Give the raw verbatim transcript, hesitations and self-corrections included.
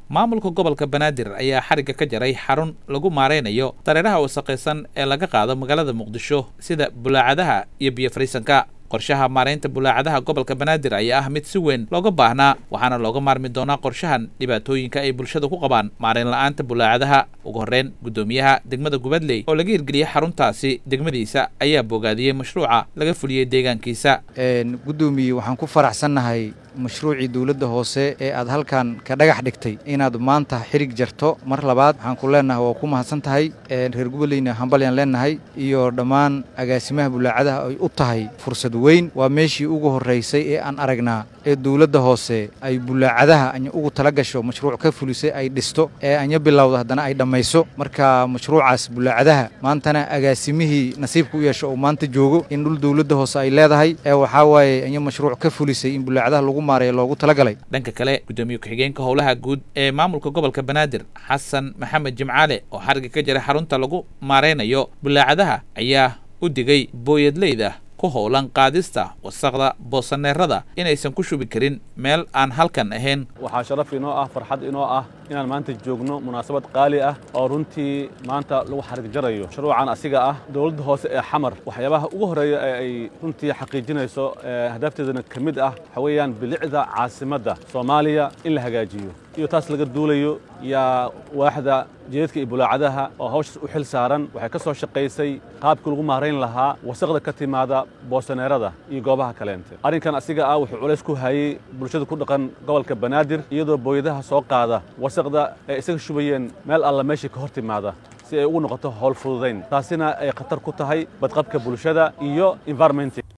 maamulka gobolka Banaadir ayaa xariga ka jaray xarun lagu maareynayo dareeraha wasaqaysan ee laga qaado magaalada Muqdisho sida bulaacadaha iyo biyo fariisanka. qorshaha maareynta bulaacadaha gobolka Banaadir ayaa ah mid si weyn looga baahnaa waxaana looga maarmi doonaa qorshahan dhibaatooyinka ay bulshada ku qabaan maareyn la'aanta bulaacadaha. ugu horreyn gudoomiyaha degmada Gubadley oo laga hirgeliyay xaruntaasi degmadiisa ayaa bogaadiyay mashruuca laga fuliyay deegaankiisa. een gudoomiye waxaan ku faraxsanahay mashruuci dawladda hoose ee aad halkan ka dhagax dhigtay inaad maanta xirig jarto mar labaad waxaan ku leenahay waa ku mahadsan tahay ee reer Gubadleyna hambalyan leenahay iyo dhammaan agaasimaha bulaacadaha ay u tahay fursad weyn. waa meeshii ugu horeysay ee aan aragnaa ee dawladda hoose ay bulaacadaha anya ugu tala gasho mashruuc ka fulisay ay dhisto ee anya bilowdo haddana ay dhamayso. marka mashruucaas bulaacadaha maantana agaasimihii nasiibku u yeesho oo maanta joogo in dhul dawladda hoose ay leedahay ee waxa waaye anya mashruuc ka fulisay in bulaacadaha lagu maareeyo loogu talagalay. dhanka kale gudoomiye ku-xigeenka howlaha guud ee maamulka gobolka Banaadir Xasan Maxamed Jimcaale oo xariga ka jaray xarunta lagu maareynayo bulaacadaha ayaa u digay booyadleyda ku howlan qaadista wasaqda boosaneerada inaysan ku shubi karin meel aan halkan ahayn. waxaa sharaf inoo ah farxad inoo ah inaan maanta joogno munaasabad qaali ah oo runtii maanta lagu xarig jarayo mashruucan asiga ah dawladda hoose ee xamar. waxyaabaha ugu horeeya ee ay runtii xaqiijinayso hadafteedana ka mid ah waxa weeyaan bilicda caasimadda Soomaaliya in la hagaajiyo iyo taas laga duulayo yaa waaxda jeedka iyo bulaacadaha oo hawshaas u xil saaran waxay ka soo shaqaysay qaabkii lagu maareyn lahaa wasaqda ka timaada boosaneerada iyo goobaha kaleente. arrinkan asiga ah wuxuu culays ku hayay bulshada ku dhaqan gobolka Banaadir iyadoo booyadaha soo qaada wasaqda ay isaga shubayeen meel alla meeshii ka hor timaada si ay ugu noqoto hawl fududayn taasina ay khatar ku tahay badqabka bulshada iyo environment.